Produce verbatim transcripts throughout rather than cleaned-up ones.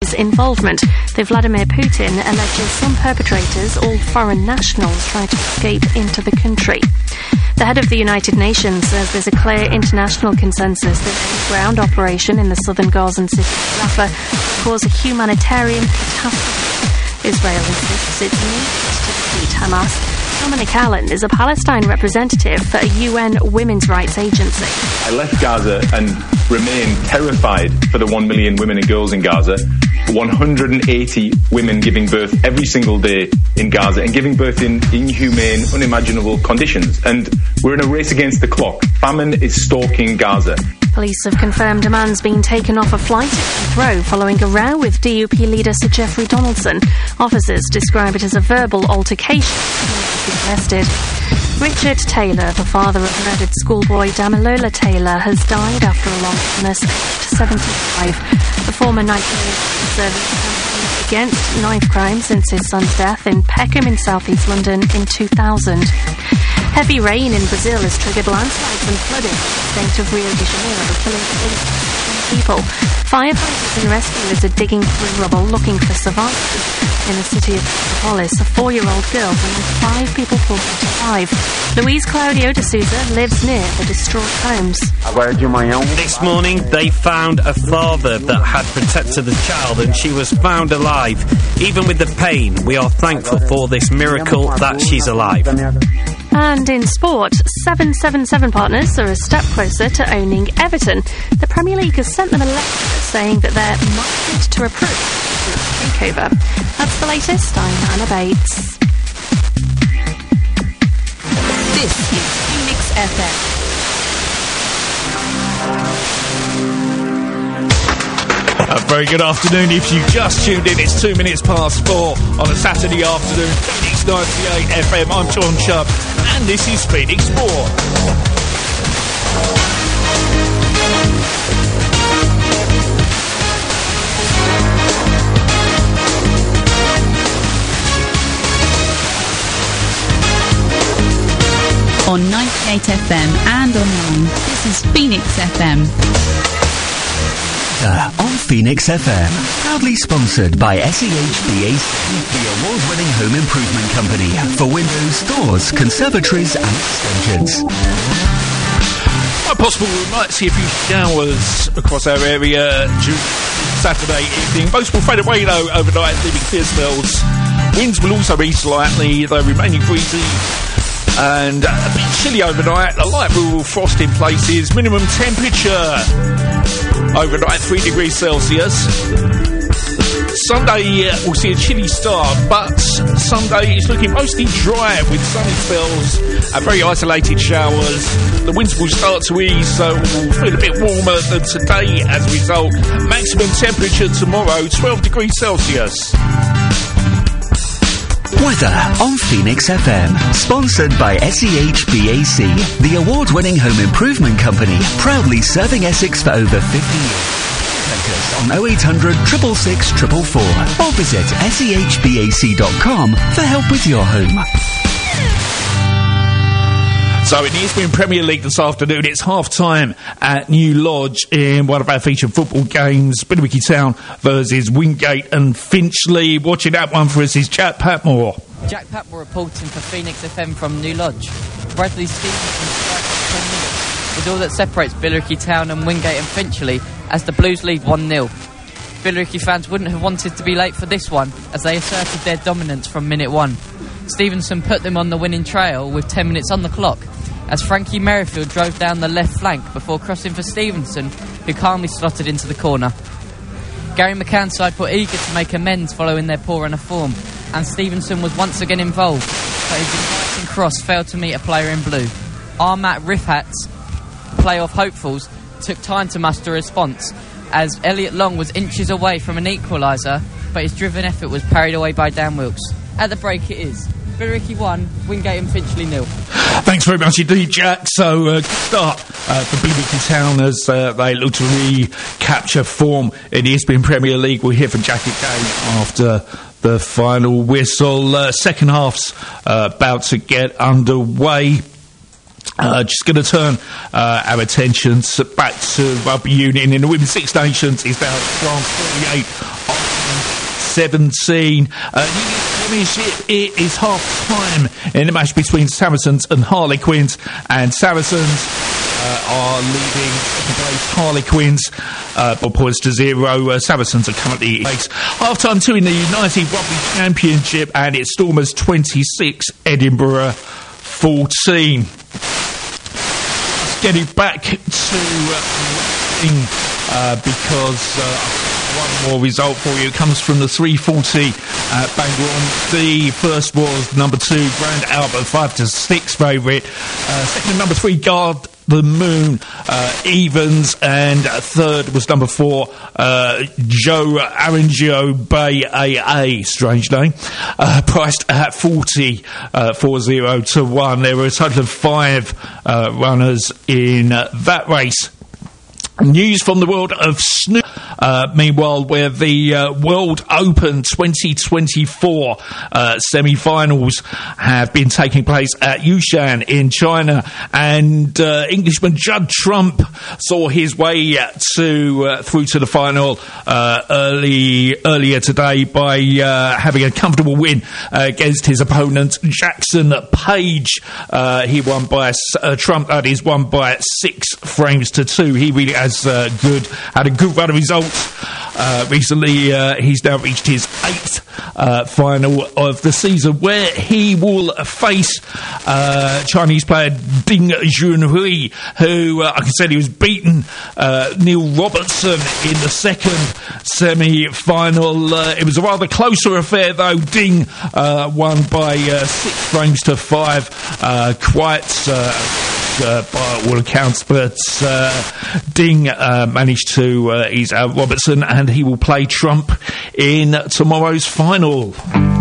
Israel's involvement, though Vladimir Putin alleges some perpetrators, all foreign nationals, tried to escape into the country. The head of the United Nations says there's a clear international consensus that a ground operation in the southern Gazan city of Rafah will cause a humanitarian catastrophe. Israel insists it needs to defeat Hamas. Dominic Allen is a Palestine representative for a U N women's rights agency. I left Gaza and remain terrified for the one million women and girls in Gaza. one hundred eighty women giving birth every single day in Gaza and giving birth in inhumane, unimaginable conditions. And we're in a race against the clock. Famine is stalking Gaza. Police have confirmed a man's been taken off a flight at Heathrow following a row with D U P leader Sir Geoffrey Donaldson. Officers describe it as a verbal altercation. Arrested. Richard Taylor, the father of murdered schoolboy Damilola Taylor, has died after a long illness aged seventy-five. The former Nigerian service campaigned against knife crime since his son's death in Peckham in southeast London in two thousand. Heavy rain in Brazil has triggered landslides and flooding in the state of Rio de Janeiro, killing at least ten people. Firefighters and rescuers are digging through rubble looking for survivors. In the city of Petrópolis, a four-year-old girl and five people pulled to survive. Louise Claudio de Souza lives near the destroyed homes. This morning, they found a father that had protected the child, and she was found alive. Even with the pain, we are thankful for this miracle that she's alive. And in sport, seven seven seven partners are a step closer to owning Everton. The Premier League has sent them a letter saying that they're minded to approve the takeover. That's the latest. I'm Anna Bates. This is Phoenix F M. A very good afternoon. If you just tuned in, it's two minutes past four on a Saturday afternoon. Phoenix ninety-eight F M. I'm John Chubb, and this is Phoenix Sport. On ninety-eight F M and online, this is Phoenix F M. Uh, on Phoenix F M, proudly sponsored by S E H B A C, the award-winning home improvement company for windows, doors, conservatories and extensions. Quite possible we might see a few showers across our area during Saturday evening. Most will fade away though overnight, leaving clear spells. Winds will also be slightly, though remaining breezy. And a bit chilly overnight, a light rule frost in places, minimum temperature overnight three degrees Celsius. Sunday uh, we'll see a chilly start, but Sunday is looking mostly dry with sunny spells and very isolated showers. The winds will start to ease, so we'll feel a bit warmer than today as a result. Maximum temperature tomorrow, twelve degrees Celsius. Weather on Phoenix F M, sponsored by S E H B A C, the award-winning home improvement company, proudly serving Essex for over fifty years. Contact us on oh eight hundred, six six six, four four four or visit S E H B A C dot com for help with your home. So in the Eastbourne Premier League this afternoon, it's half-time at New Lodge in one of our featured football games. Billericay Town versus Wingate and Finchley. Watching that one for us is Jack Patmore. Jack Patmore reporting for Phoenix F M from New Lodge. Bradley Stevenson strikes ten minutes, with all that separates Billericay Town and Wingate and Finchley as the Blues lead one nil. Billericay fans wouldn't have wanted to be late for this one, as they asserted their dominance from minute one. Stevenson put them on the winning trail with ten minutes on the clock, as Frankie Merrifield drove down the left flank before crossing for Stevenson, who calmly slotted into the corner. Gary McCann's side were eager to make amends following their poor run of form, and Stevenson was once again involved, but his inviting cross failed to meet a player in blue. Armat Rifhat's playoff hopefuls took time to muster a response, as Elliot Long was inches away from an equaliser, but his driven effort was parried away by Dan Wilkes. At the break it is Billericay one, Wingate and Finchley nil. Thanks very much indeed, Jack. So, uh, good start uh, for Billericay Town as uh, they look to recapture form in the Eastbourne Premier League. We'll hear from Jack again after the final whistle. Uh, second half's uh, about to get underway. Uh, just going to turn uh, our attentions back to rugby union in the Women's Six Nations. It's now France thirty-eight. seventeen. Uh, Premiership, it is half time in the match between Saracens and Harlequins, and Saracens uh, are leading second place Harlequins uh, by points to zero. Uh, Saracens are currently in place. Half time two in the United Rugby Championship, and it's Stormers twenty-six, Edinburgh fourteen. Let's get it back to uh, uh, because. Uh, One more result for you. It comes from the three forty uh, Bangor. The first was number two, Grand Albert, five to six favourite. Uh, second, number three, Guard the Moon, uh, evens, and third was number four, uh, Joe Arangio Bay A A, strange name, uh, priced at forty, uh, four zero to one. There were a total of five uh, runners in uh, that race. News from the world of snooker. Uh, meanwhile, where the uh, World Open twenty twenty-four uh, semi-finals have been taking place at Yushan in China, and uh, Englishman Judd Trump saw his way to uh, through to the final uh, early earlier today by uh, having a comfortable win uh, against his opponent Jackson Page. Uh, he won by uh, Trump. That is won by six frames to two. He really has. Uh, good, had a good run of results uh, recently. Uh, he's now reached his eighth uh, final of the season, where he will face uh, Chinese player Ding Junhui, who uh, I can say he was beaten uh, Neil Robertson in the second semi-final. Uh, it was a rather closer affair, though. Ding uh, won by uh, six frames to five, uh, quite. Uh, Uh, by all accounts, but uh, Ding uh, managed to uh, ease out Robertson, and he will play Trump in tomorrow's final.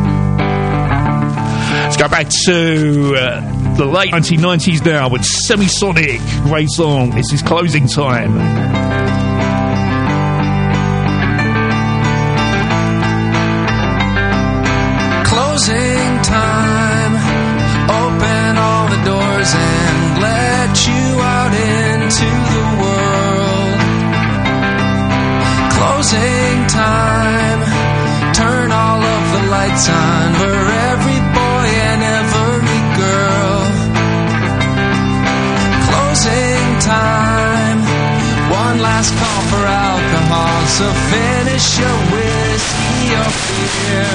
Let's go back to uh, the late nineteen nineties now with Semisonic. Great song. This is Closing Time. Closing time. Open all the doors and let you out into the world. Closing time. Turn all of the lights on for every boy and every girl. Closing time. One last call for alcohol, so finish your whiskey or beer.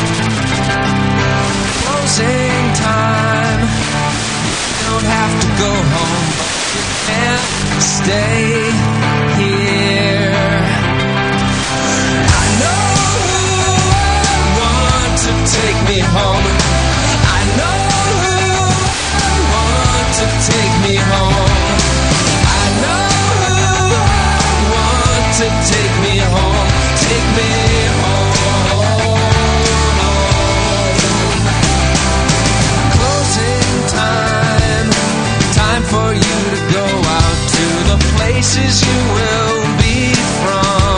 Closing time. You don't have to go home, but you can't stay here. I know who I want to take me home. I know who I want to take me home. I know who I want to take me home. Take me home. For you to go out to the places you will be from.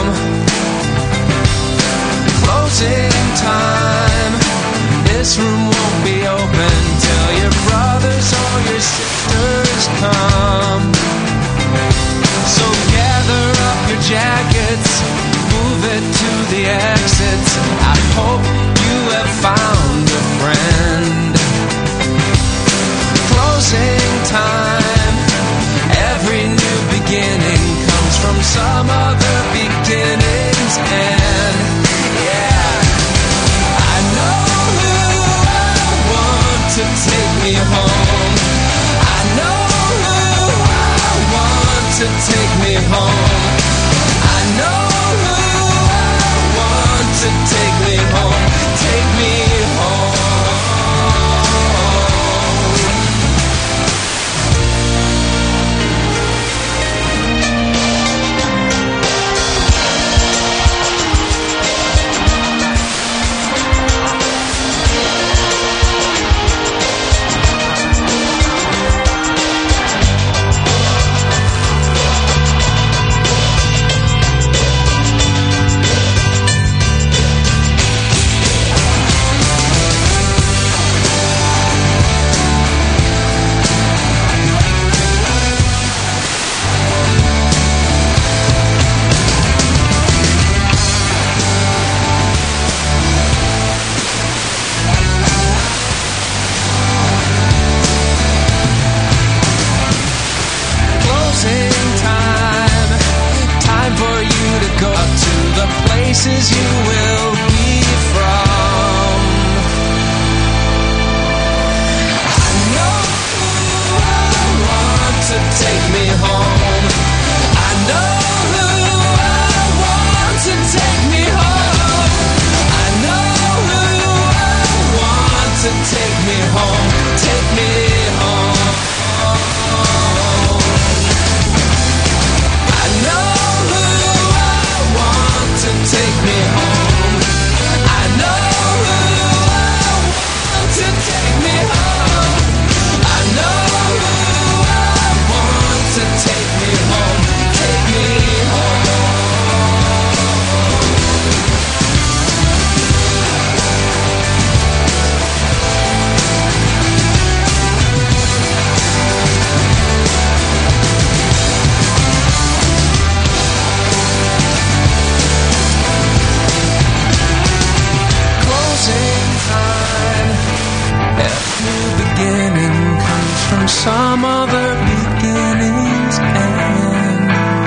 Closing time. This room won't be open till your brothers or your sisters come. So gather up your jackets, move it to the exits. I hope you have found a friend. Closing time. Every new beginning comes from some other beginning's end. Yeah, I know who I want to take me home. I know who I want to take me home. I know who I want to take me home. Take me home. you will be from. I know who I want to take me home. I know who I want to take me home. I know who I want to take me home. Take me home. I know who I want to take me home. I know who I want to take me home. I know who I want to take me home. Take me home. Closing time. Every new beginning comes from some other beginning's end.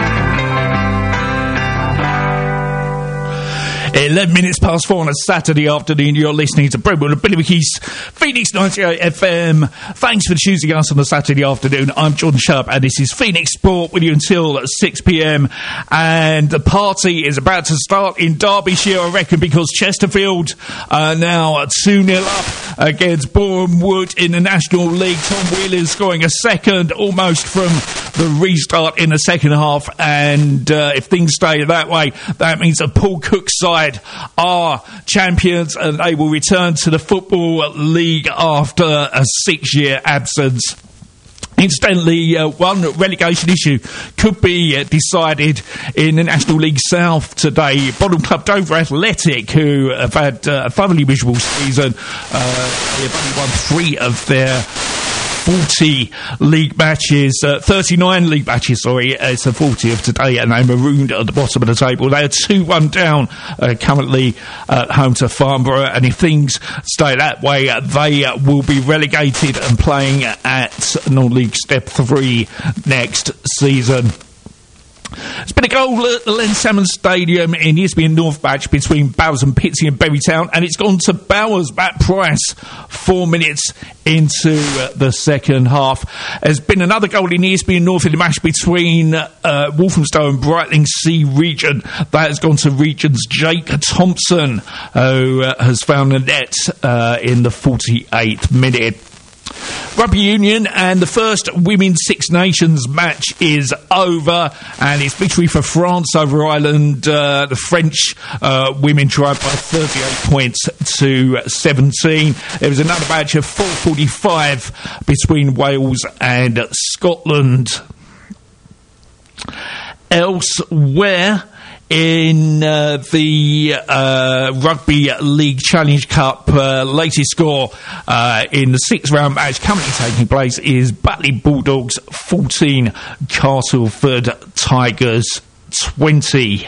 eleven minutes past four on a Saturday afternoon. You're listening to Brentwood and Billy McKee's Phoenix ninety-eight F M. Thanks for choosing us on a Saturday afternoon. I'm John Sharp and this is Phoenix Sport with you until six p.m. And the party is about to start in Derbyshire, I reckon, because Chesterfield are now two nil up against Boreham Wood in the National League. Tom Wheeler's scoring a second almost from the restart in the second half. And uh, if things stay that way, that means that Paul Cook's side are champions and they will return to the Football League after a six-year absence. Incidentally, uh, one relegation issue could be uh, decided in the National League South today. Bottom club Dover Athletic, who have had uh, a thoroughly miserable season, uh, they've only won three of their forty league matches, uh, thirty-nine league matches, sorry, it's a forty of today, and they're marooned at the bottom of the table. They are two one down, uh, currently at home to Farnborough, and if things stay that way, uh, they uh, will be relegated and playing at non-league step three next season. It's been a goal at the Len Salmons Stadium in the Isbian North match between Bowers and Pitsea and Berrytown, and it's gone to Bowers. Matt Price, four minutes into uh, the second half. There's been another goal in the Isbian North in the match between uh, Walthamstow and Brightling C Regent. That has gone to Regent's Jake Thompson, who uh, has found the net uh, in the forty-eighth minute. Rugby Union and the first Women's Six Nations match is over, and it's victory for France over Ireland. Uh, the French uh, women tried by thirty-eight points to seventeen. There was another match of four forty-five between Wales and Scotland. Elsewhere, in uh, the uh, Rugby League Challenge Cup, uh, latest score uh, in the sixth round match currently taking place is Batley Bulldogs fourteen, Castleford Tigers twenty.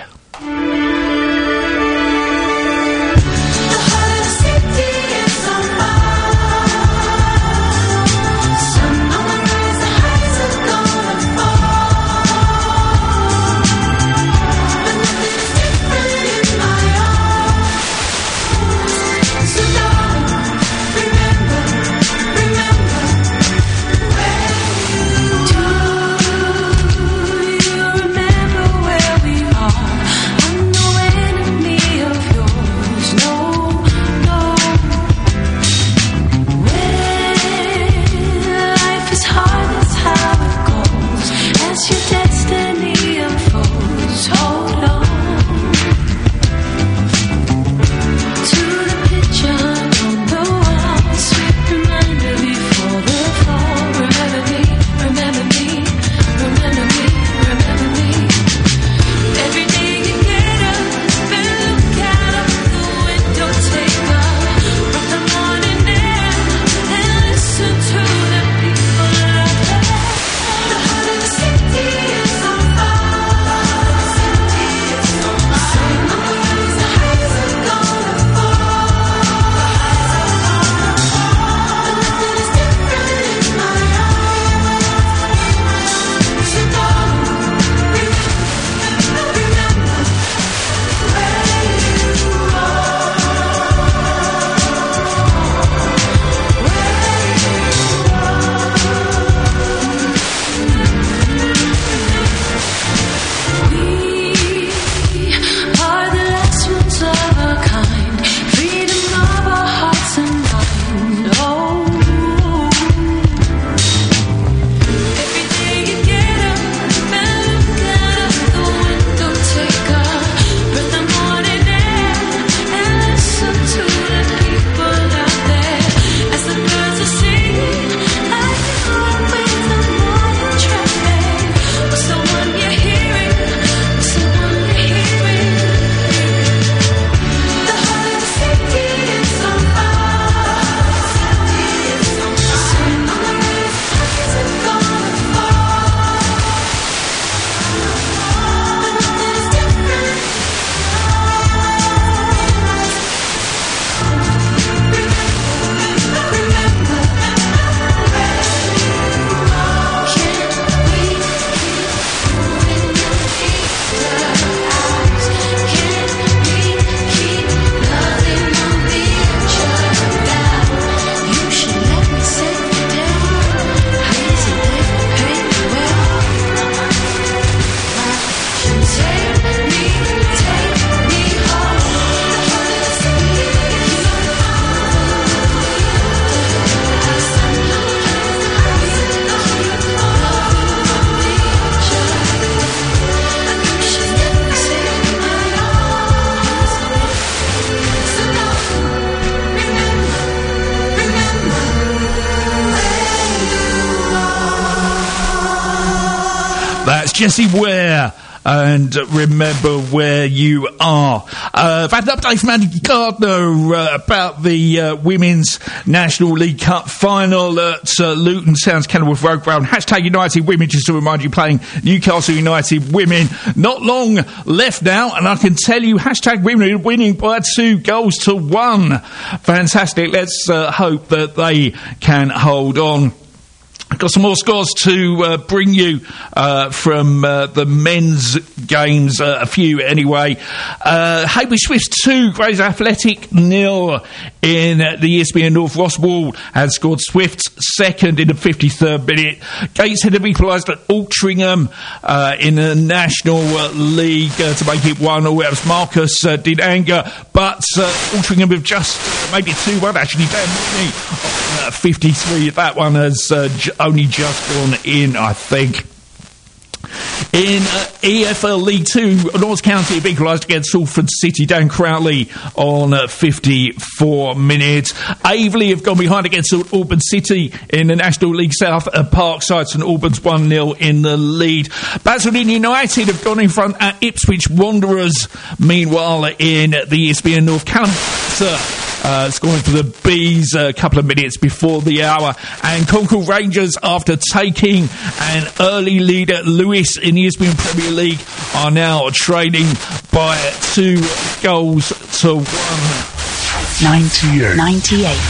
It's Jessie Ware. And remember where you are. Uh, I've had an update from Andy Gardner uh, about the uh, Women's National League Cup final at uh, Luton Sounds Kenilworth Road Ground. Hashtag United Women, just to remind you, playing Newcastle United Women. Not long left now, and I can tell you, hashtag Women are winning by two goals to one. Fantastic. Let's uh, hope that they can hold on. Got some more scores to uh, bring you uh, from uh, the men's games, uh, a few anyway. Uh, Hayward Swifts two, Grays Athletic nil in uh, the E S P N North. Ross Wall had scored Swifts second in the fifty-third minute. Gateshead have equalised at Altrincham uh, in the National uh, League uh, to make it one all. That was Marcus uh, Dinanga, but uh, Altrincham have just made it two one actually. Dan Mooney on uh, fifty-three. That one has uh, j- only just gone in, I think. In uh, E F L League two, Notts County have equalised against Salford City. Dan Crowley on uh, fifty-four minutes. Aveley have gone behind against Auburn City in the National League South at Parkside. St Albans one nil in the lead. Basildon United have gone in front at Ipswich Wanderers. Meanwhile, in the E S P N North, Callum Uh, scoring for the Bees a couple of minutes before the hour. And Concord Rangers, after taking an early lead at Lewis in the E S P N Premier League, are now trailing by two goals to one. ninety-eight. ninety-eight.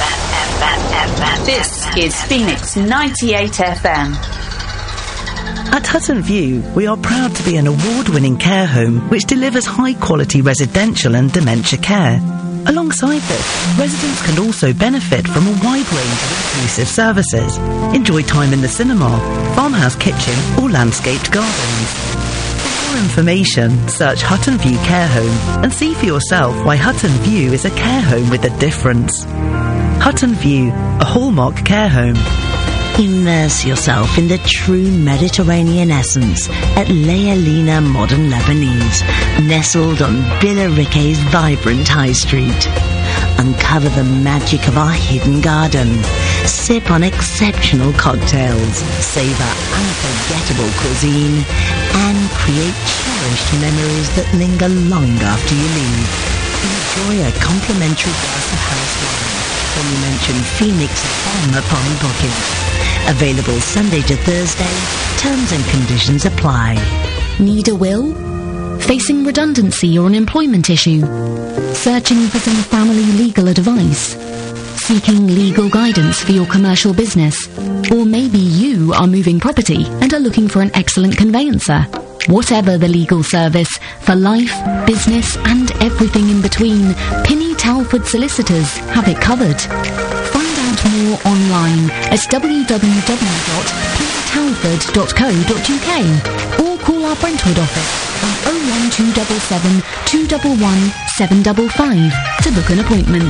This is Phoenix ninety-eight F M. At Hutton View, we are proud to be an award-winning care home which delivers high-quality residential and dementia care. Alongside this, residents can also benefit from a wide range of inclusive services. Enjoy time in the cinema, farmhouse kitchen or landscaped gardens. For more information, search Hutton View Care Home and see for yourself why Hutton View is a care home with a difference. Hutton View, a hallmark care home. Immerse yourself in the true Mediterranean essence at Lealina Modern Lebanese, nestled on Billericay's vibrant high street. Uncover the magic of our hidden garden. Sip on exceptional cocktails, savor unforgettable cuisine, and create cherished memories that linger long after you leave. Enjoy a complimentary glass of house wine when you mention Phoenix F M upon booking. Available Sunday to Thursday. Terms and conditions apply. Need a will? Facing redundancy or an employment issue? Searching for some family legal advice? Seeking legal guidance for your commercial business? Or maybe you are moving property and are looking for an excellent conveyancer? Whatever the legal service, for life, business and everything in between, Pinny Talford Solicitors have it covered. Find out more online at w w w dot pinny talford dot co dot u k or call our Brentwood office on oh one two seven seven, two one one, seven five five to book an appointment.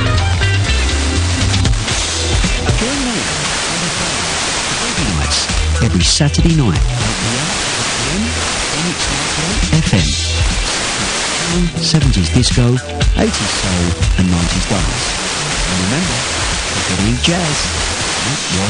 Every Saturday night. F M. seventies disco, eighties soul, and nineties dance. And remember, you've got to eat jazz. Not your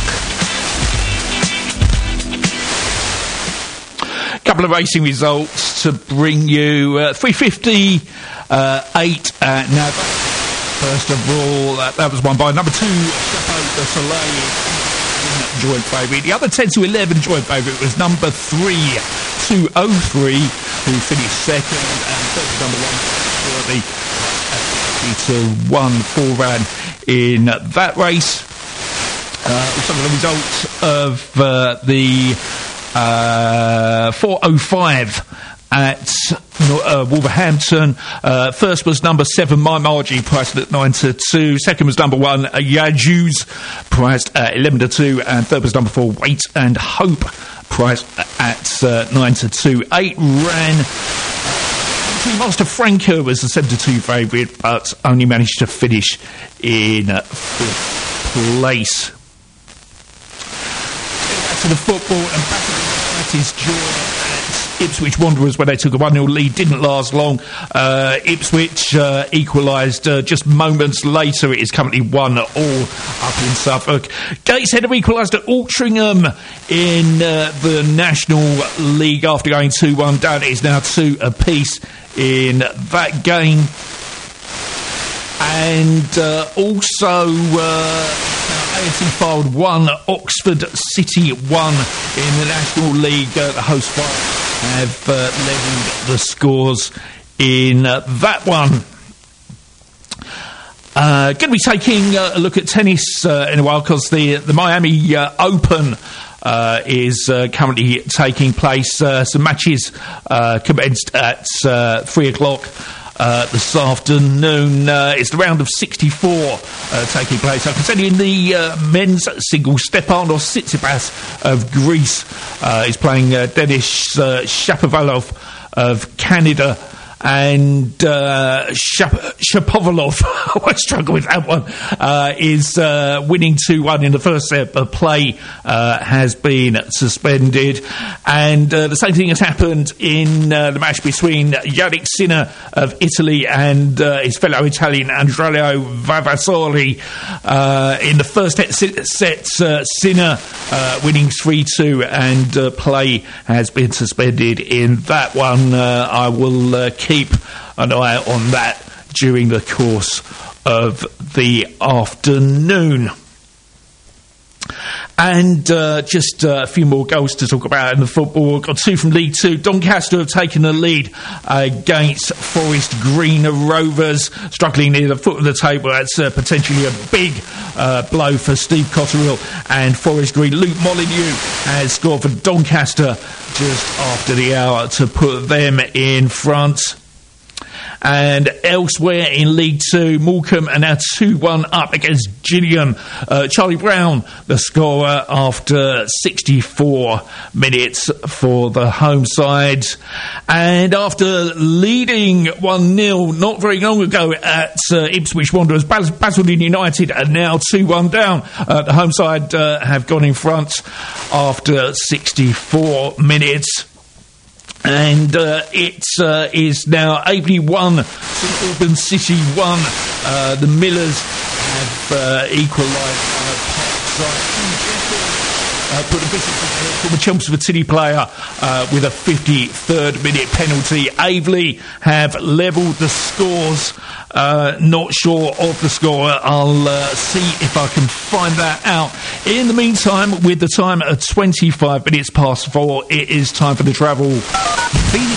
hook. Couple of racing results to bring you. Uh, three fifty, uh, eight at Nava. First of all, uh, that was won by number two, Chapeau de Soleil. Joint favourite. The other ten to eleven joint favourite was number three, two oh three, who finished second, and third number one, Worthy, to one four ran in that race. Uh, some of the results of uh, the uh, four oh five at uh, Wolverhampton. Uh, first was number seven, My Margie, priced at nine to two. Second was number one, uh, Yajus, priced at eleven to two. And third was number four, Wait and Hope, priced at uh, nine to two. Eight ran. Master Franco was the seven to two favourite, but only managed to finish in uh, fifth place. Back to the football, and back to the United's draw at Ipswich Wanderers when they took a one nil lead. Didn't last long. Uh, Ipswich uh, equalised uh, just moments later. It is currently one all up in Suffolk. Gateshead have equalised at Altrincham in uh, the National League after going two one down. It is now two apiece in that game. And uh, also uh, A F C Fylde one, Oxford City one in the National League. Uh, the host Fylde have uh, levelled the scores in uh, that one. Uh, going to be taking uh, a look at tennis uh, in a while because the, the Miami uh, Open uh, is uh, currently taking place. Uh, some matches uh, commenced at uh, three o'clock. Uh, this afternoon. Uh, it's the round of sixty-four uh, taking place. I can tell you in the uh, men's singles, Stepanos Tsitsipas of Greece uh, is playing uh, Denis uh, Shapovalov of Canada. And uh, Shap- Shapovalov, I struggle with that one, uh, is uh, winning two one in the first set, but play uh, has been suspended. And uh, the same thing has happened in uh, the match between Yannick Sinner of Italy and uh, his fellow Italian Andrea Vavassori. Uh, in the first set, uh, Sinner uh, winning three two, and uh, play has been suspended in that one. Uh, I will uh, keep Keep an eye on that during the course of the afternoon. And uh, just uh, a few more goals to talk about in the football. Got two from League Two. Doncaster have taken the lead against Forest Green Rovers, struggling near the foot of the table. That's uh, potentially a big uh, blow for Steve Cotterill and Forest Green. Luke Molyneux has scored for Doncaster just after the hour to put them in front. And elsewhere in League Two, Morecambe are now two one up against Gillingham. Uh, Charlie Brown, the scorer, after sixty-four minutes for the home side. And after leading one nil not very long ago at uh, Ipswich Wanderers, Bas- Basildon United are now two one down. Uh, the home side uh, have gone in front after sixty-four minutes. And uh, it uh, is now Avery one, St Albans City one. Uh, the Millers have uh, equalised on a Parkside. Uh, put a visit from a Chelmsford City player uh, with a fifty-third minute penalty. Aveley have levelled the scores. Uh, not sure of the score. I'll uh, see if I can find that out. In the meantime, with the time at twenty-five minutes past four, it is time for the travel. Phoenix.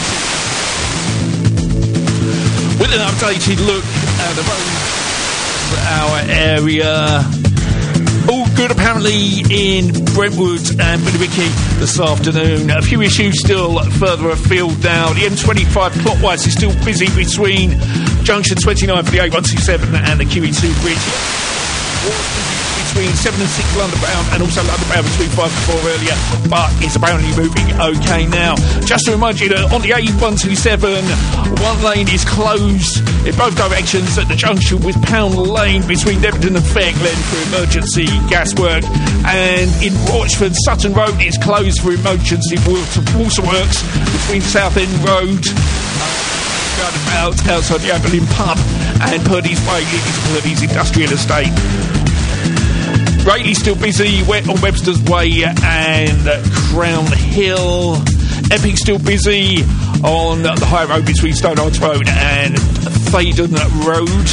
With an updated look at the roads for our area. All good apparently in Brentwood and Billericay this afternoon. A few issues still further afield now. The M twenty-five clockwise is still busy between junction twenty-nine for the A one two seven and the Q E two bridge. Between seven and six London bound, and also London bound between five and four earlier, but it's apparently moving okay now. Just to remind you that on the A one two seven, one lane is closed in both directions at the junction with Pound Lane between Debden and Fairglen for emergency gas work, and in Rochford, Sutton Road is closed for emergency water, water works between Southend Road roundabout outside the Aberlin pub and Purdy's Way leading to Purdy's Industrial Estate. Rayleigh's still busy on Webster's Way and Crown Hill. Epping's still busy on the high road between Stonehards Road and Thaden Road.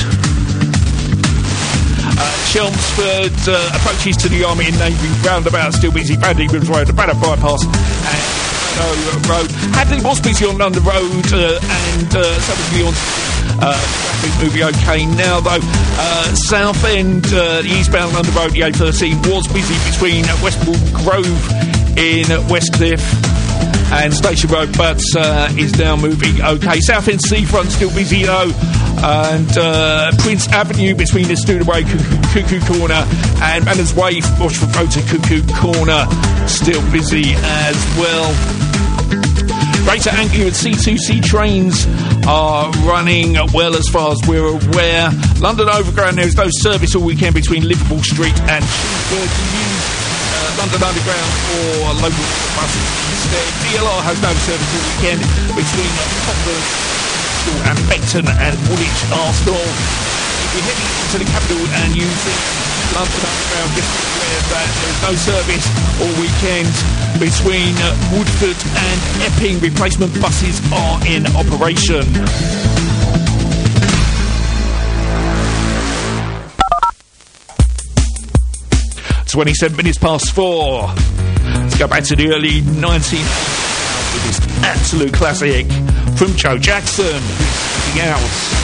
Uh, Chelmsford uh, approaches to the Army and Navy roundabout still busy. Bandymans Road, the Banner Bypass and Meadow Road. Hadley was busy on London Road uh, and uh, Somerville on Uh, traffic moving okay now though. Uh, Southend, uh, the eastbound London Road, the A thirteen was busy between Westbourne Grove in Westcliff and Station Road, but uh, is now moving okay. Southend Seafront still busy though, and uh, Prince Avenue between the Student Way, Cuckoo Corner, and Manners Way, Rochford Road to Cuckoo Corner still busy as well. Greater Anglia and C two C trains are running well as far as we're aware. London Overground, there is no service all weekend between Liverpool Street and Shrewsbury News. uh, London Underground or local buses instead. D L R has no service all weekend between Tottenham and Beckton and Woolwich Arsenal. If you're heading into the capital and using London Underground, just be aware that there's no service all weekend between uh, Woodford and Epping. Replacement buses are in operation. twenty-seven minutes past four. Let's go back to the early nineteen eighties with this absolute classic from Joe Jackson. Something else.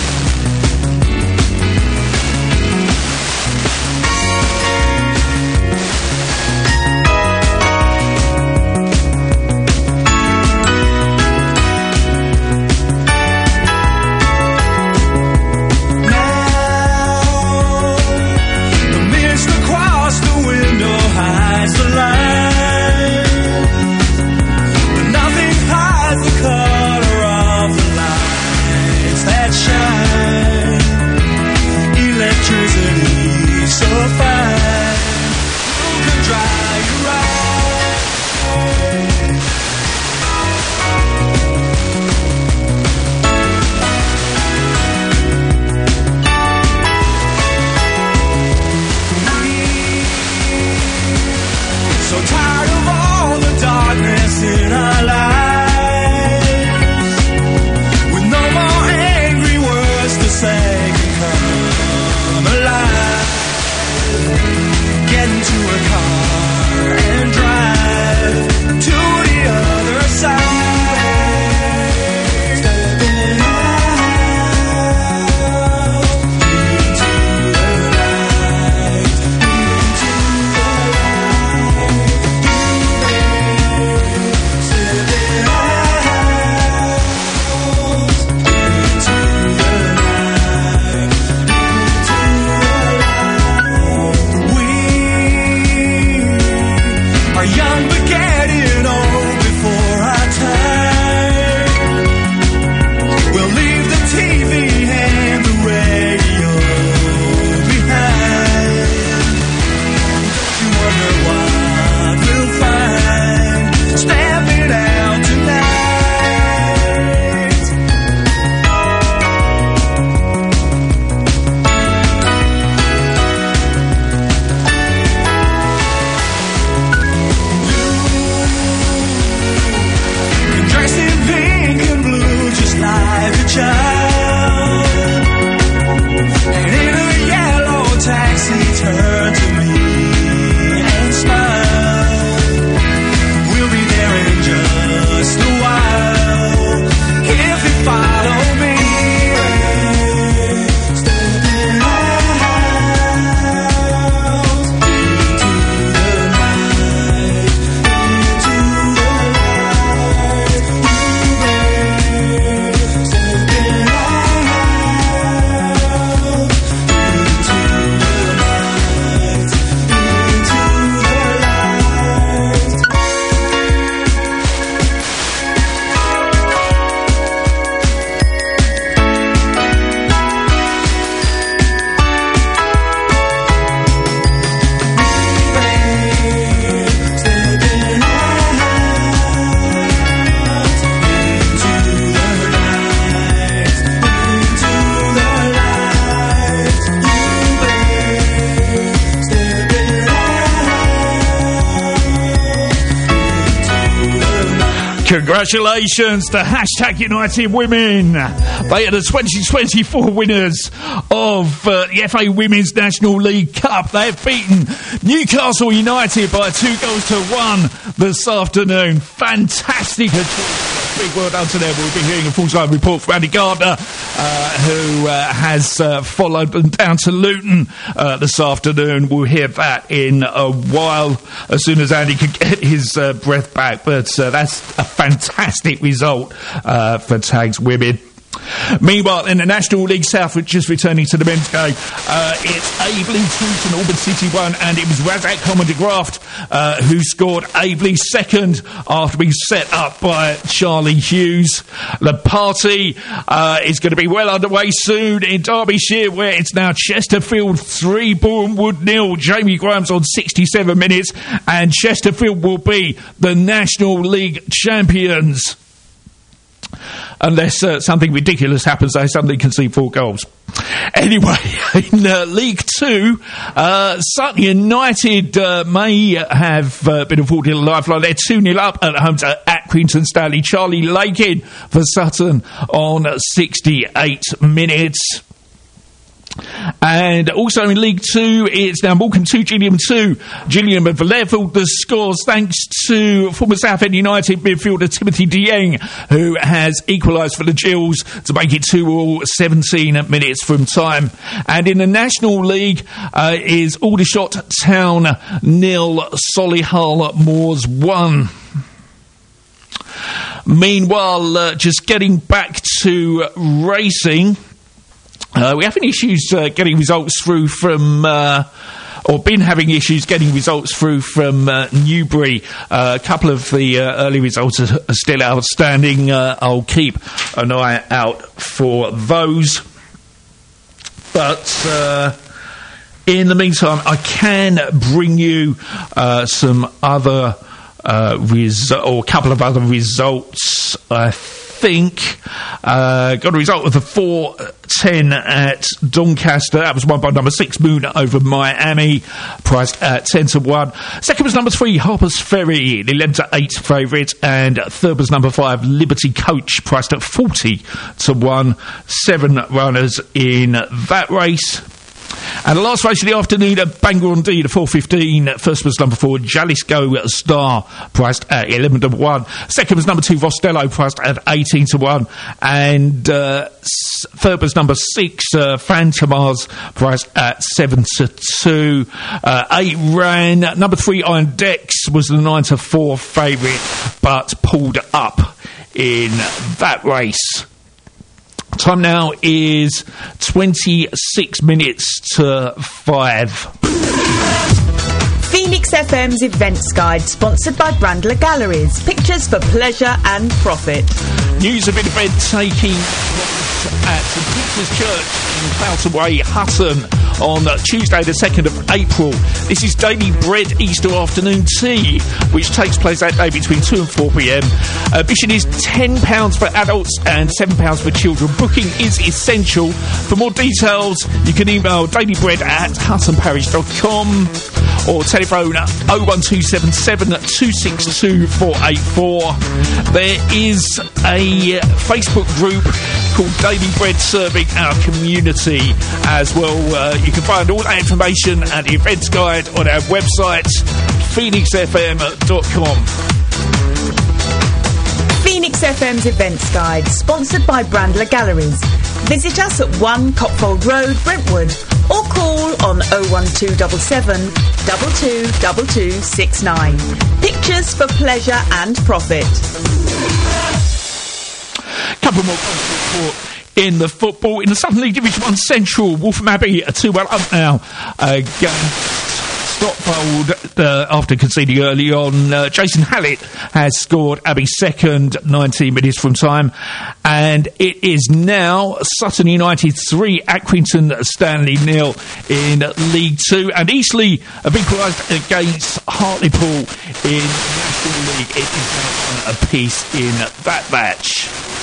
Congratulations to Hashtag United Women. They are the twenty twenty-four winners of uh, the F A Women's National League Cup. They have beaten Newcastle United by two goals to one this afternoon. Fantastic achievement. Big well done to them. We'll be hearing a full-time report from Andy Gardner, uh, who uh, has uh, followed them down to Luton uh, this afternoon. We'll hear that in a while, as soon as Andy can get his uh, breath back. But uh, that's a fantastic result uh, for Tags Women. Meanwhile, in the National League South, which is returning to the men's game, uh, it's Abley two to Auburn City one, and it was Razak Common de Graft uh, who scored Abley's second after being set up by Charlie Hughes. The party uh, is going to be well underway soon in Derbyshire, where it's now Chesterfield three, Bournemouth nil. Jamie Graham's on sixty-seven minutes, and Chesterfield will be the National League champions. Unless uh, something ridiculous happens, they suddenly concede four goals. Anyway, in uh, League Two, uh, Sutton United uh, may have uh, been afforded a lifeline. They're two nil up at home to Accrington Stanley. Charlie Lakin for Sutton on sixty-eight minutes. And also in League Two, it's now Morecambe two, Gillingham two. Gillingham have leveled the scores thanks to former Southend United midfielder Timothy Dieng, who has equalised for the Gills to make it two all, seventeen minutes from time. And in the National League uh, is Aldershot Town nil, Solihull Moors one. Meanwhile, uh, just getting back to racing. Uh, we having issues uh, getting results through from, uh, or been having issues getting results through from uh, Newbury. Uh, a couple of the uh, early results are, are still outstanding. Uh, I'll keep an eye out for those. But uh, in the meantime, I can bring you uh, some other uh, res- or a couple of other results, I think. Uh, got a result of the four ten at Doncaster. That was won by number six, Moon over Miami, priced at ten to one. Second was number three, Harper's Ferry, eleven to eight favourite. And third was number five, Liberty Coach, priced at forty to one. Seven runners in that race. And the last race of the afternoon at Bangor-on-Dee, the four fifteen. First was number four, Jalisco Star, priced at eleven to one. Second was number two, Vostello, priced at eighteen to one. And uh, third was number six, uh, Fantomars, priced at seven to two. Uh, eight ran. Number three, Iron Dex, was the nine to four favourite, but pulled up in that race. Time now is twenty-six minutes to five. Phoenix F M's Events Guide, sponsored by Brandler Galleries. Pictures for pleasure and profit. News of an event taking at St Peter's Church in Cloughton Way, Hutton, on Tuesday the second of April. This is Daily Bread Easter Afternoon Tea, which takes place that day between two and four p.m. Admission is ten pounds for adults and seven pounds for children. Booking is essential. For more details, you can email dailybread at hutton parish dot com or telephone oh one two seven seven two six two four eight four. There is a Facebook group called Daily Bread Serving Our Community as well. Uh, you can find all that information and the events guide on our website, phoenix f m dot com. Phoenix F M's Events Guide, sponsored by Brandler Galleries. Visit us at one Copfold Road, Brentwood, or call on oh one two seven seven two two two two six nine. Pictures for pleasure and profit. Couple more points to report in the football. In the Southern League Division one Central, Waltham Abbey are two well up now against Stotfold uh, after conceding early on. Uh, Jason Hallett has scored Abbey's second, nineteen minutes from time. And it is now Sutton United three, Accrington Stanley nil in League two. And Eastleigh have equalised against Hartlepool in National League. It is now one apiece in that match.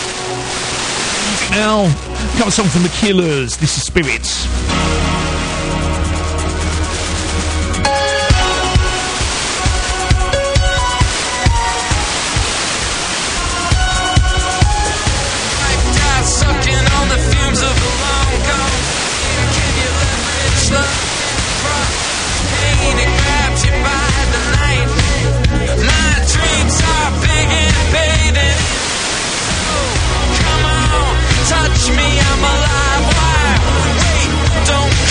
Now, got a song from The Killers. This is Spirits. Touch me, I'm alive. Why? Wait, don't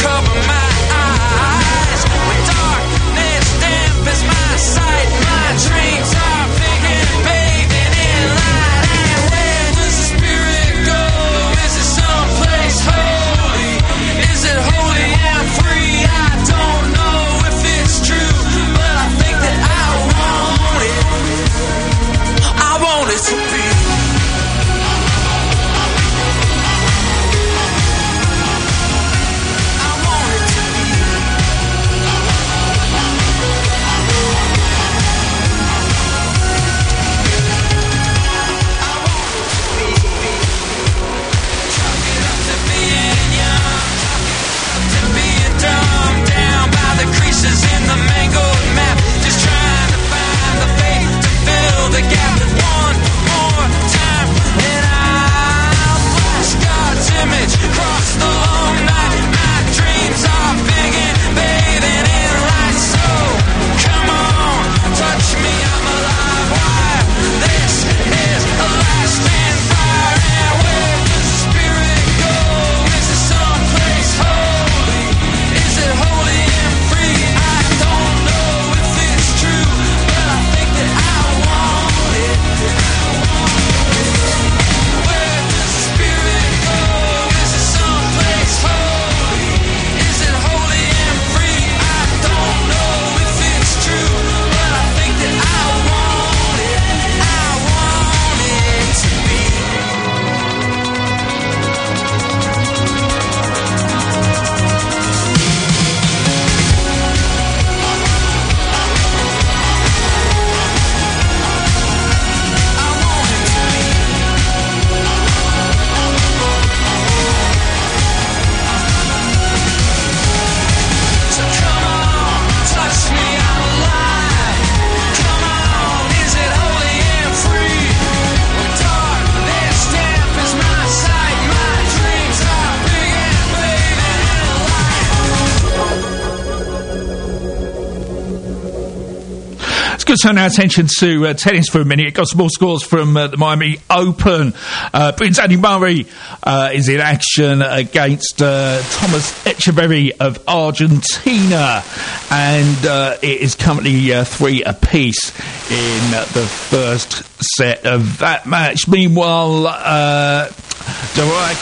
going to turn our attention to uh, tennis for a minute. Got some more scores from uh, the Miami Open. Uh, Britain's Andy Murray uh, is in action against uh, Thomas Echeverry of Argentina, and uh, it is currently uh, three apiece in uh, the first set of that match. Meanwhile, uh, Daria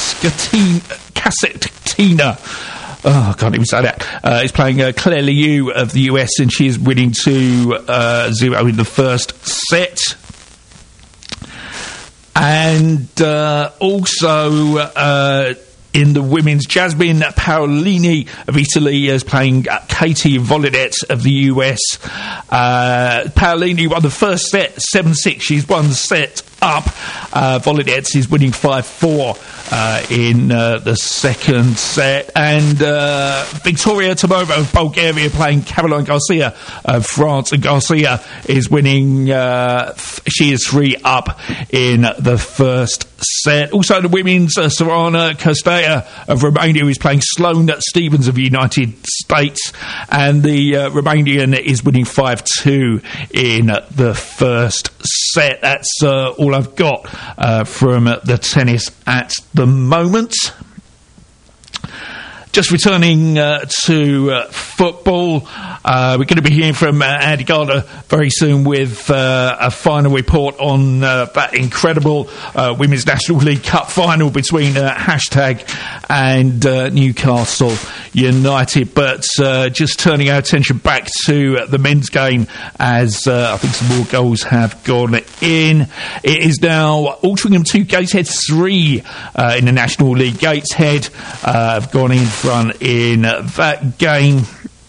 Kasatkina, oh, I can't even say that. Uh, is playing uh, Claire Liu of the U S, and she is winning two zero uh, in the first set. And uh, also uh, in the women's, Jasmine Paolini of Italy is playing uh, Katie Volodets of the U S. Uh, Paolini won the first set, seven six. She's one set up. Uh, Volodets is winning five four uh, in uh, the second set. And uh, Victoria Tomova of Bulgaria playing Caroline Garcia of France. And Garcia is winning, uh, th- she is three up in the first set. Also the women's, uh, Sorana Kostea of Romania is playing Sloane Stevens of the United States. And the uh, Romanian is winning five two in the first set. That's uh, all I've got uh, from uh, the tennis at the moment. Just returning uh, to uh, football, uh, we're going to be hearing from uh, Andy Gardner very soon with uh, a final report on uh, that incredible uh, Women's National League Cup final between uh, Hashtag and uh, Newcastle United. But uh, just turning our attention back to uh, the men's game, as uh, I think some more goals have gone in. It is now Altrincham two, Gateshead three uh, in the National League. Gateshead uh, have gone in front in that game.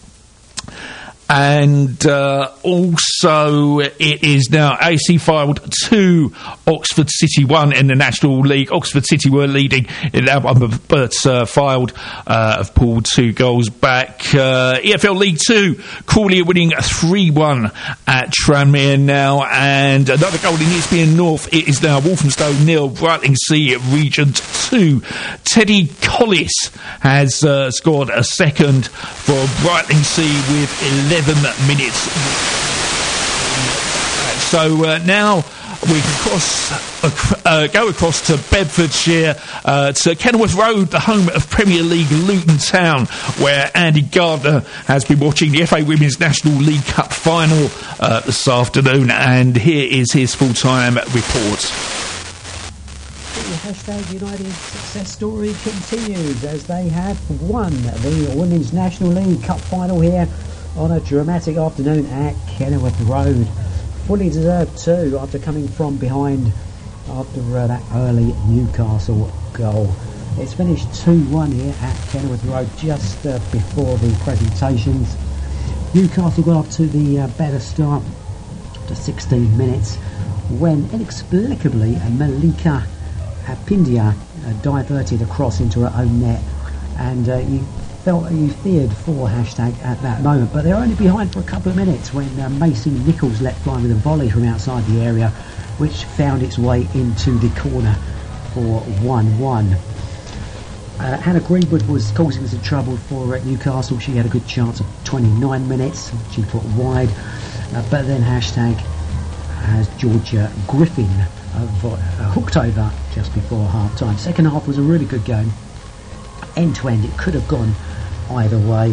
And uh, also it is now A C Fylde two, Oxford City one in the National League. Oxford City were leading in that one, but uh, Fylde uh, have pulled two goals back. Uh, E F L League two, Crawley are winning three one at Tranmere now. And another goal in E S P N North. It is now Walthamstow nil, Brightlingsea Regent two. Teddy Collis has uh, scored a second for Brightlingsea with eleven minutes. So uh, now we can cross, uh, go across to Bedfordshire, uh, to Kenilworth Road, the home of Premier League Luton Town, where Andy Gardner has been watching the F A Women's National League Cup final uh, this afternoon, and here is his full-time report. The Hashtag United success story continues as they have won the Women's National League Cup final here on a dramatic afternoon at Kenilworth Road. Fully deserved too, after coming from behind after uh, that early Newcastle goal. It's finished two one here at Kenilworth Road just uh, before the presentations. Newcastle got off to the uh, better start to sixteen minutes when inexplicably uh, Malika Apindia uh, diverted a cross into her own net, and uh, you felt you feared for Hashtag at that moment, but they were only behind for a couple of minutes when uh, Macy Nichols let fly with a volley from outside the area, which found its way into the corner for one one. Uh, Hannah Greenwood was causing some trouble for uh, Newcastle. She had a good chance of twenty-nine minutes. She put wide, uh, but then Hashtag has Georgia Griffin uh, vo- uh, hooked over just before half time. Second half was a really good game. End to end, it could have gone either way.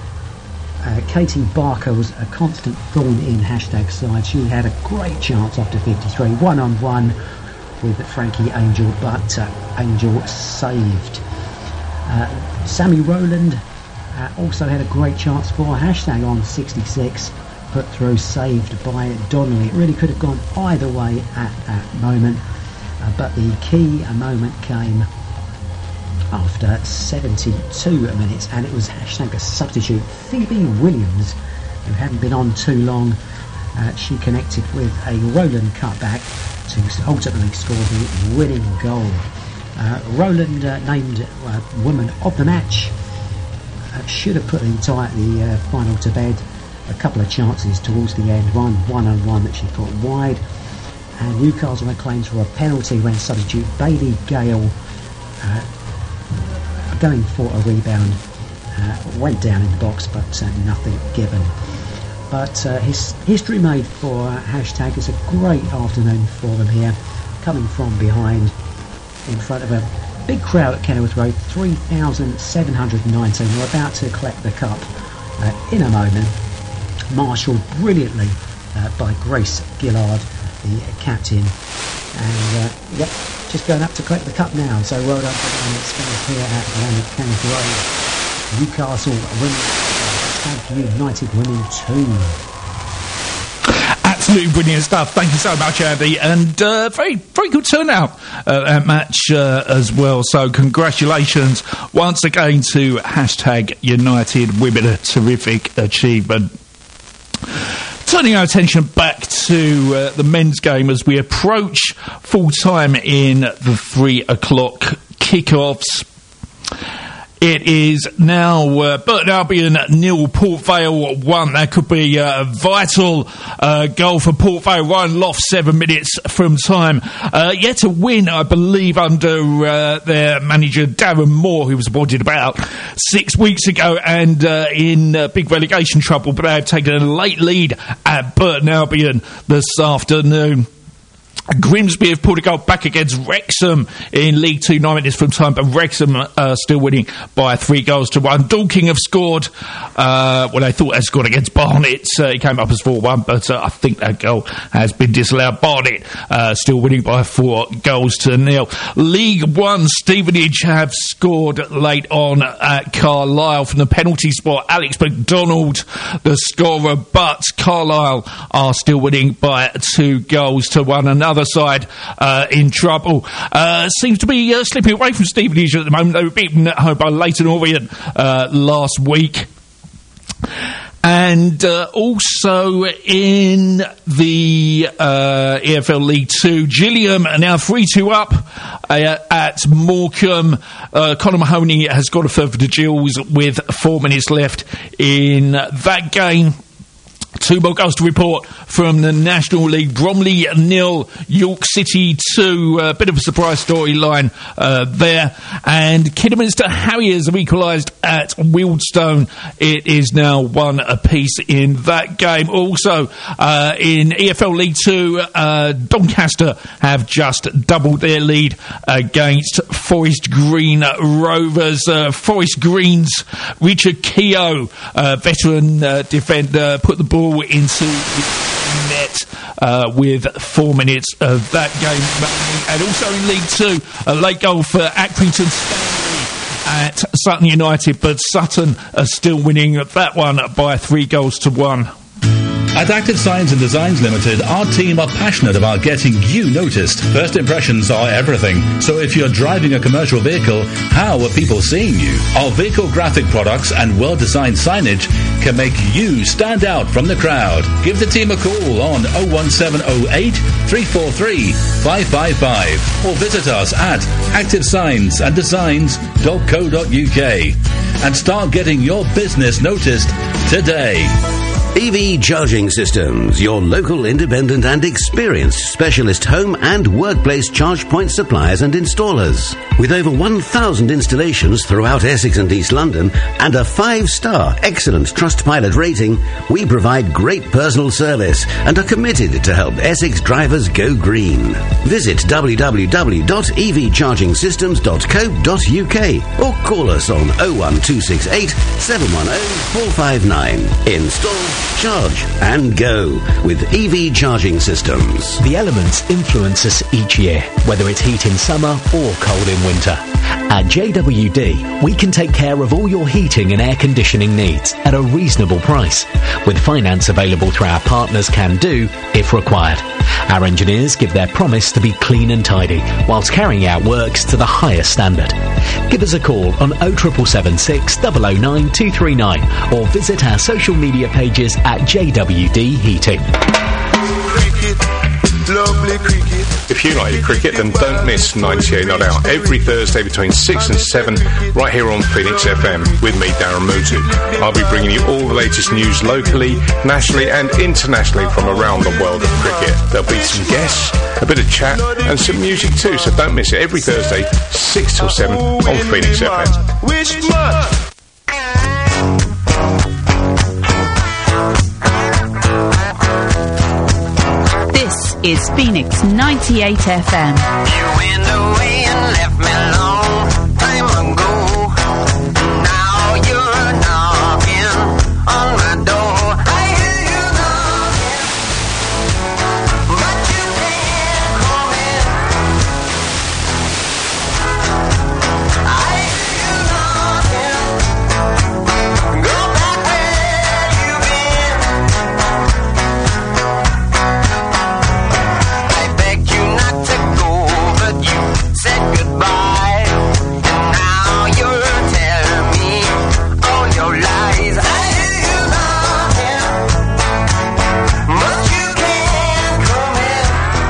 Uh, Katie Barker was a constant thorn in Hashtag side. She had a great chance after fifty-three, one on one with Frankie Angel, but uh, Angel saved. Uh, Sammy Rowland uh, also had a great chance for Hashtag on sixty-six, put through, saved by Donnelly. It really could have gone either way at that moment, uh, but the key moment came after seventy-two minutes, and it was Hashtag a substitute, Phoebe Williams, who hadn't been on too long. Uh, she connected with a Rowland cutback to ultimately score the winning goal. Uh, Rowland uh, named uh, Woman of the Match. Uh, should have put the entire the uh, final to bed. A couple of chances towards the end, one one-on-one that she put wide, and Newcastle had claims for a penalty when substitute Bailey Gale, uh, going for a rebound, uh, went down in the box, but uh, nothing given. but uh, his history made for uh, hashtag. It's a great afternoon for them here, coming from behind in front of a big crowd at Kenilworth Road, three thousand seven hundred nineteen. We're about to collect the cup uh, in a moment, marshalled brilliantly uh, by Grace Gillard, the uh, captain, and uh, yep, just going up to collect the cup now. So well done for the experience here at Kenilworth Road. Newcastle Women Tag United Women two. Absolutely brilliant stuff. Thank you so much, Andy. And uh, very, very good turnout uh, at match uh, as well. So congratulations once again to hashtag United Women. A terrific achievement. Turning our attention back to uh, the men's game as we approach full time in the three o'clock kickoffs. It is now uh, Burton Albion nil, Port Vale one. That could be a vital uh, goal for Port Vale. Ryan Loft, seven minutes from time. Uh, yet to win, I believe, under uh, their manager Darren Moore, who was appointed about six weeks ago and uh, in uh, big relegation trouble. But they have taken a late lead at Burton Albion this afternoon. Grimsby have pulled a goal back against Wrexham in League Two, nine minutes from time, but Wrexham uh, still winning by three goals to one. Dorking have scored, uh, well, they thought they scored against Barnet. Uh, it came up as four one, but uh, I think that goal has been disallowed. Barnet uh, still winning by four goals to nil. League One, Stevenage have scored late on at Carlisle from the penalty spot. Alex McDonald, the scorer, but Carlisle are still winning by two goals to one. Another Other side uh, in trouble. Uh, seems to be uh, slipping away from Stevenage at the moment. They were beaten at home by Leyton Orient uh, last week. And uh, also in the uh, E F L League Two, Gillingham are now three two up uh, at Morecambe. Uh, Conor Mahoney has got a further to Gills with four minutes left in that game. Two more goals to report from the National League. Bromley nil, York City two. A bit of a surprise storyline uh, there. And Kidderminster Harriers have equalised at Wealdstone. It is now one apiece in that game. Also, uh, in E F L League Two, uh, Doncaster have just doubled their lead against Forest Green Rovers. Uh, Forest Green's Richard Keogh, uh, veteran uh, defender, put the ball into the net uh, with four minutes of that game. And also in League Two, a late goal for Accrington Stanley at Sutton United, but Sutton are still winning that one by three goals to one. At Active Signs and Designs Limited, our team are passionate about getting you noticed. First impressions are everything, so if you're driving a commercial vehicle, how are people seeing you? Our vehicle graphic products and well-designed signage can make you stand out from the crowd. Give the team a call on oh one seven oh eight, three four three, five five five or visit us at active signs and designs dot co dot uk and start getting your business noticed today. E V Charging Systems, your local independent and experienced specialist home and workplace charge point suppliers and installers. With over one thousand installations throughout Essex and East London and a five-star excellent Trustpilot rating, we provide great personal service and are committed to help Essex drivers go green. Visit w w w dot e v charging systems dot co dot uk or call us on oh one two six eight, seven one oh, four five nine. Install, charge and go with E V Charging Systems. The elements influence us each year, whether it's heat in summer or cold in winter. At J W D, we can take care of all your heating and air conditioning needs at a reasonable price, with finance available through our partners Can Do if required. Our engineers give their promise to be clean and tidy whilst carrying out works to the highest standard. Give us a call on oh seven seven six, oh oh nine, two three nine or visit our social media pages at J W D Heating. Cricket, lovely cricket. If you like your cricket, then don't miss ninety-eight Not Out every Thursday between six and seven right here on Phoenix F M with me, Darren Mutu. I'll be bringing you all the latest news locally, nationally and internationally from around the world of cricket. There'll be some guests, a bit of chat and some music too, so don't miss it every Thursday six till seven on Phoenix F M. Which month? is Phoenix ninety-eight F M. You went away and left me long time ago. Now you're knocking on my door. I hear you knocking, but you can't come in. I hear you knocking. Go back where you've been. I begged you not to go, but you said goodbye. And now you're telling me all your lies. I hear you knocking, but you can't come in.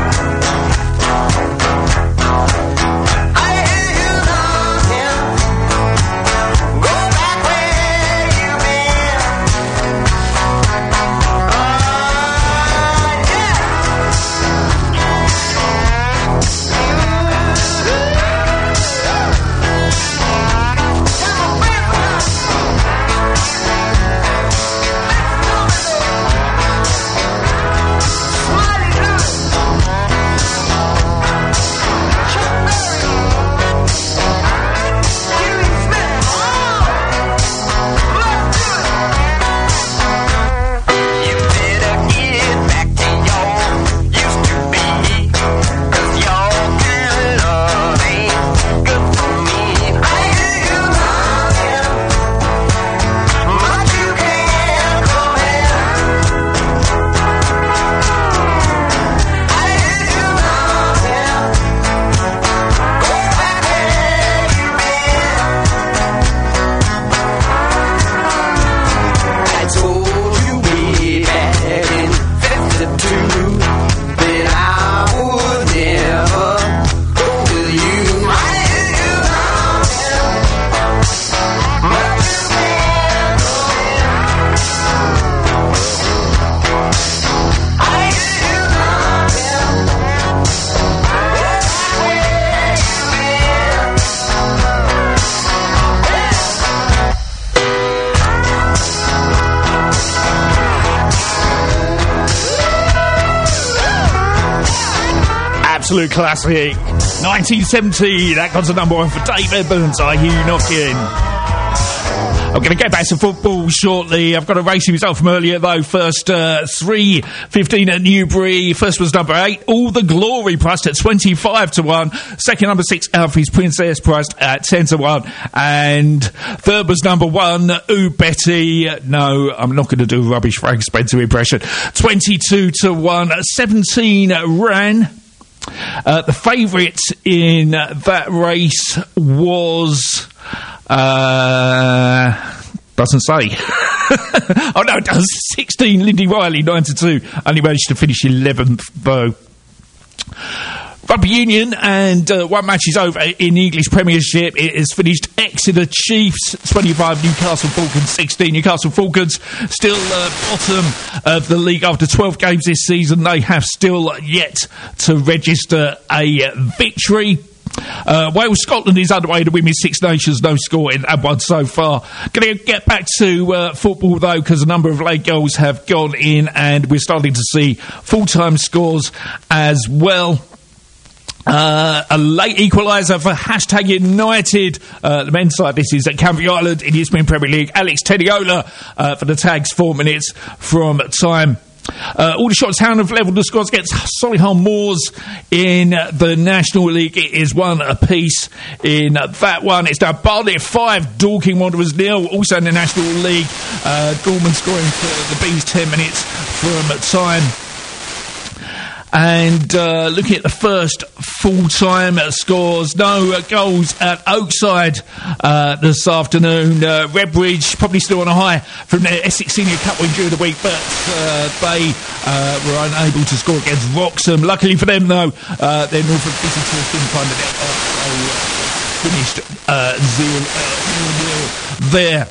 I hear you knocking. Go back where you've been. You better get back to your used to be, 'cause your kind of love ain't good for me. I hear you knocking, but you can't come in. I hear you knocking. Go back where you've been. I told you way back in fifty-two that I would never go with you. I hear you knocking, but you can't come in. I hear you knocking. Absolute classic. nineteen seventy, that got a number one for Dave Evans, Are You Knocking? I'm going to get back to football shortly. I've got a racing result from earlier, though. First, uh, three fifteen at Newbury. First was number eight, All the Glory, priced at twenty-five to one. Second, number six, Alfie's Princess, priced at ten to one. And third was number one, Ooh Betty. No, I'm not going to do a rubbish Frank Spencer impression. twenty-two to one. seventeen ran. Uh, the favourite in that race was... Uh, doesn't say. Oh, no, it does. sixteen, Lindy Riley, nine to two. Only managed to finish eleventh, though. Rugby Union, and uh, one match is over in the English Premiership. It has finished Exeter Chiefs twenty-five, Newcastle Falcons sixteen. Newcastle Falcons still uh, bottom of the league after twelve games this season. They have still yet to register a victory. Uh, Wales Scotland is underway in the Women's Six Nations, no score in that one so far. Going to get back to uh, football though, because a number of late goals have gone in, and we're starting to see full-time scores as well. Uh, a late equaliser for hashtag United, uh, the men's side. This is at Canvey Island in the Eastbourne Premier League. Alex Tediola uh, for the Tags, four minutes from time. Uh, Aldershot Town have levelled the scores against Solihull Moors in the National League. It is one apiece in that one. It's now Barnet five, Dorking Wanderers nil. Also in the National League, uh, Gorman scoring for the Bees ten minutes from time. And uh, looking at the first full-time scores, no uh, goals at Oakside uh, this afternoon. Uh, Redbridge probably still on a high from their Essex Senior Cup win during the week, but uh, they uh, were unable to score against Wroxham. Luckily for them, though, uh, their Norfolk visitors didn't find the net off, so uh, finished uh, zero nil there.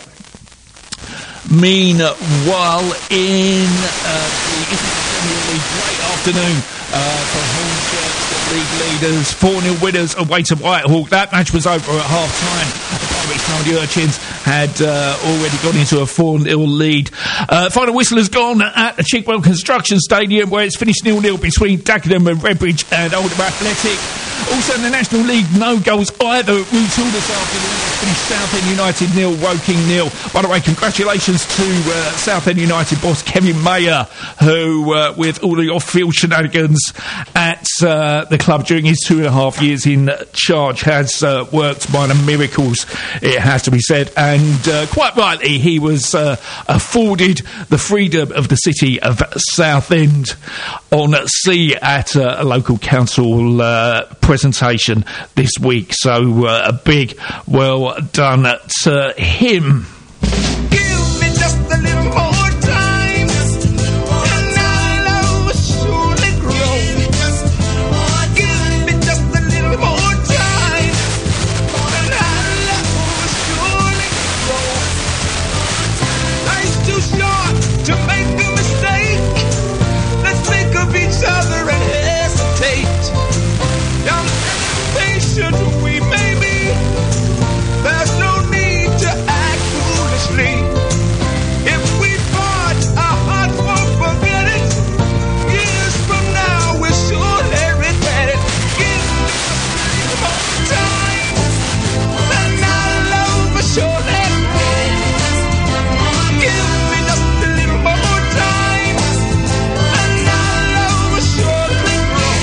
Meanwhile, in uh, the Premier League, great afternoon uh, for Hornsey, league leaders, four nil winners away to Whitehawk. That match was over at half-time. which time the Urchins had uh, already gone into a four nil lead. Uh, final whistle has gone at the Chigwell Construction Stadium, where it's finished nil nil between Dagenham and Redbridge and Oldham Athletic. Also in the National League, no goals either at Root Hall this afternoon. It's finished Southend United nil, Woking nil. By the way, congratulations to uh, Southend United boss Kevin Mayer, who, uh, with all the off-field shenanigans at uh, the club during his two and a half years in charge, has uh, worked minor miracles, it has to be said. And uh, quite rightly, he was uh, afforded the freedom of the city of Southend on sea at uh, a local council uh, presentation this week. So uh, a big well done to him. Give me just a little more time, and our love will surely grow. Give me just a little more time, and our love will surely grow. Life's too short to make a mistake. Let's think of each other and hesitate. Young and patient we may be, there's no need to act foolishly. If we part, our hearts won't forget it. Years from now, we'll surely regret it. Give me just a little more time, and our love will surely grow. Give me just a little more time, and our love will surely grow.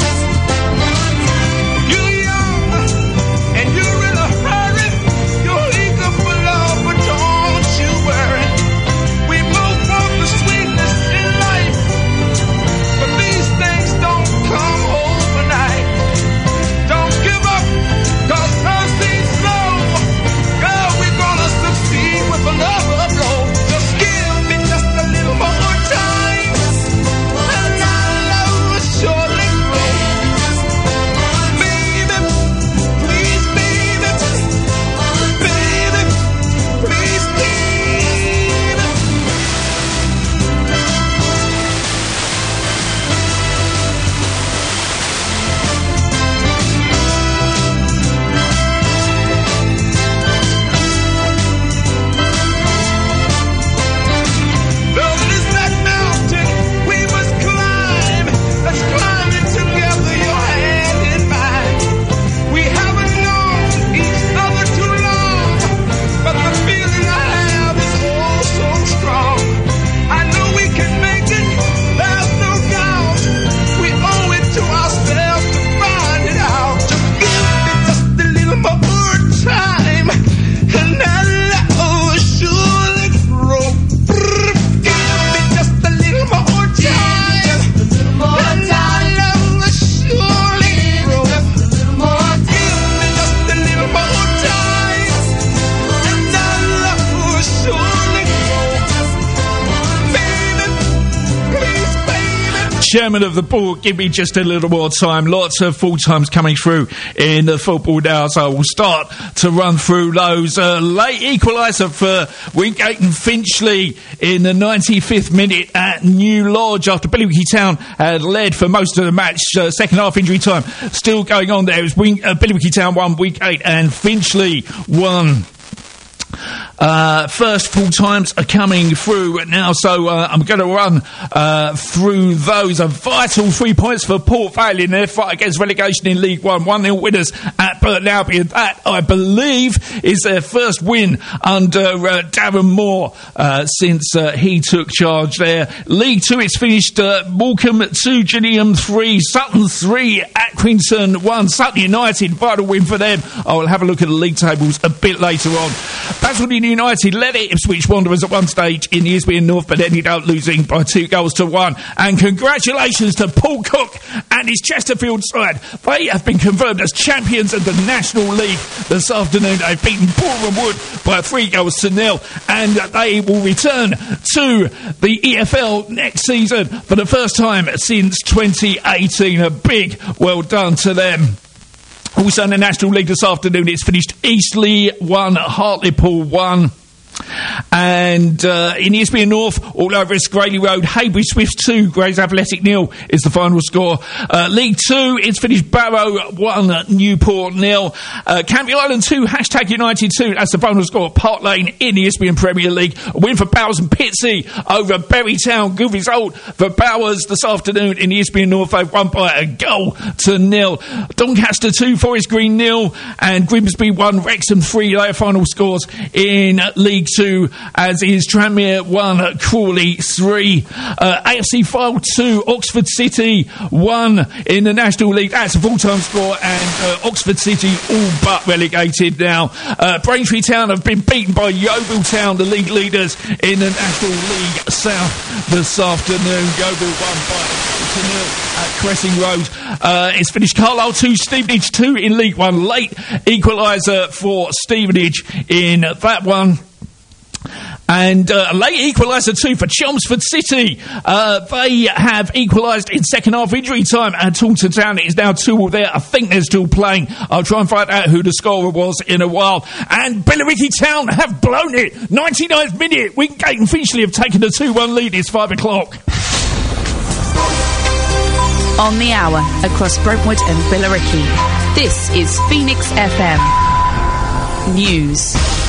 You're young, and you're in a hurry. You're eager for love, but don't you worry. We both want the sweetness in life, but these things don't come overnight. Don't give up, 'cause mercy's slow. Girl, we're gonna succeed with another blow. Just give me just a little more time, and our love will surely grow. Baby, please, baby, baby, please, baby. Love is that mountain we must climb. Let's climb it together, your hand in mine. We haven't known each other too long, but the feeling I have is oh so strong. I know we can make it, there's no doubt. We owe it to ourselves to find it out. Just give me just a little more time, and our love will surely grow. Give me just a little more time, and our love will surely grow. Give me just a little more time, and our love will surely grow. Baby, please, baby. Chairman of the board, give me just a little more time. Lots of full times coming through in the football now, so we'll start to run through those. Uh, late equaliser for Wingate and Finchley in the ninety-fifth minute at New Lodge after Billericay Town had led for most of the match. Uh, second half injury time still going on there. It was Wing- uh, Billericay Town one, Wingate and Finchley one. Uh, first full times are coming through now, so uh, I'm going to run uh, through those. A vital three points for Port Vale in their fight against relegation in League One. one nil winners at Burton Albion. That, I believe, is their first win under uh, Darren Moore uh, since uh, he took charge there. League Two, it's finished uh, Morecambe two, Gillingham three, Sutton three, Accrington one. Sutton United, vital win for them. I will have a look at the league tables a bit later on. Basildon United led it Ipswich Wanderers at one stage in the Isthmian North, but ended up losing by two goals to one. And congratulations to Paul Cook and his Chesterfield side. They have been confirmed as champions of the National League this afternoon. They've beaten Boreham Wood by three goals to nil, and they will return to the E F L next season for the first time since twenty eighteen. A big well done to them. Also in the National League this afternoon, it's finished Eastleigh one, Hartlepool one. And uh, in Eastbourne North, all over Escraley Road, Haybridge Swifts two, Grays Athletic nil is the final score. Uh, League two, it's finished Barrow one, Newport nil. Uh, Canvey Island two, hashtag United two, that's the final score. Park Lane in the Eastbourne Premier League. A win for Bowers and Pitsea over Berry Town. Good result for Bowers this afternoon in the Eastbourne North. They've won by a goal to nil. Doncaster two, Forest Green nil, and Grimsby one, Wrexham three. Their final scores in League two, as is Tranmere one, Crawley three. Uh, A F C Fylde two, Oxford City one in the National League. That's a full-time score, and uh, Oxford City all but relegated now. Uh, Braintree Town have been beaten by Yeovil Town, the league leaders in the National League South this afternoon. Yeovil won by to nil at Cressing Road. Uh, it's finished Carlisle two, Stevenage two in League One. Late equaliser for Stevenage in that one. And uh, a late equaliser too for Chelmsford City. Uh, they have equalised in second half injury time, and Taunton Town is now two all there. I think they're still playing. I'll try and find out who the scorer was in a while. And Billericay Town have blown it. ninety-ninth minute. Wingate and Finchley have taken a two one lead. It's five o'clock. On the hour across Brentwood and Billericay. This is Phoenix F M News.